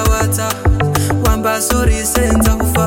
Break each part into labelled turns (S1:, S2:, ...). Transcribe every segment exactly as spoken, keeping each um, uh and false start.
S1: wata wamba sorry senza kufa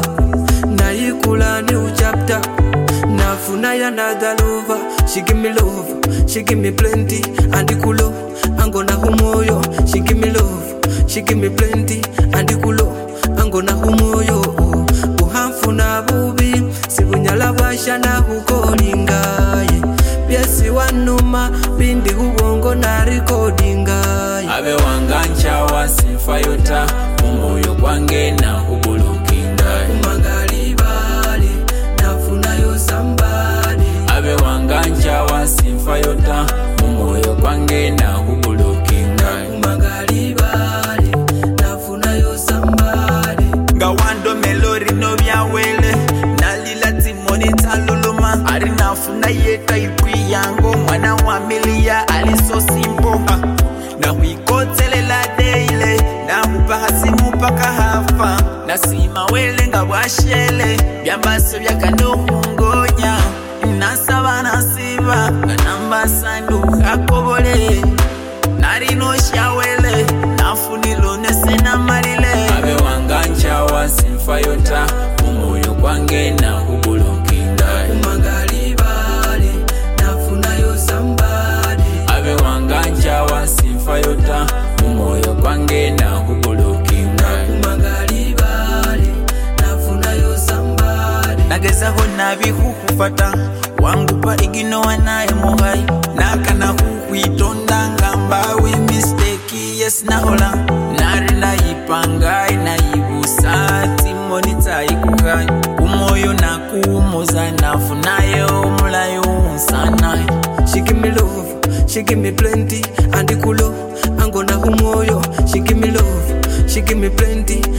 S1: naikula new chapter nafuna ya another lover. She give me love, she give me plenty andikulo angona humoyo. She give me love, she give me plenty andikulo angona humoyo. Uhamfuna bubi sibunyala bashana hukolingaye byesi wanuma bindi hubongo na recordingaye.
S2: Abe wangancha wasifayota umuyo kwange na hubulukingaye.
S1: Umangali bali nafuna yo somebody.
S2: Abe wangancha wasifayota umuyo kwange na hubulukingaye.
S1: Umangali bali nafuna yo somebody.
S3: Gawando melori no byawele nalila timoni taluluma ari nafuna yeta ikwi yango mwana wa milia ali so simple na huikotelela daily na hupahasi mupaka hafa na sima wele nga washele byambaso byakanuhungonya nasaba nasiba namba sandu hakobole nari no shawele nafunilo nesena marile.
S2: Abe wangancha wasifayota umuyo kwange na hubulukingaye.
S1: Umangali bali nafuna yo somebody.
S2: Abe wangancha wasifayota umuyo kwange na hubulukingaye.
S1: Umangali bali nafuna yo somebody.
S3: Nageza hona bihufata wangupa igino wanaye mugai nakana huitonda ngambawe mistake yes nahola nari naipangai naibusa timonita ikukai umoyo na kumuza nafunayo mulayo sana.
S1: She give me love, she give me plenty andikulo angona humoyo. She give me love, she give me plenty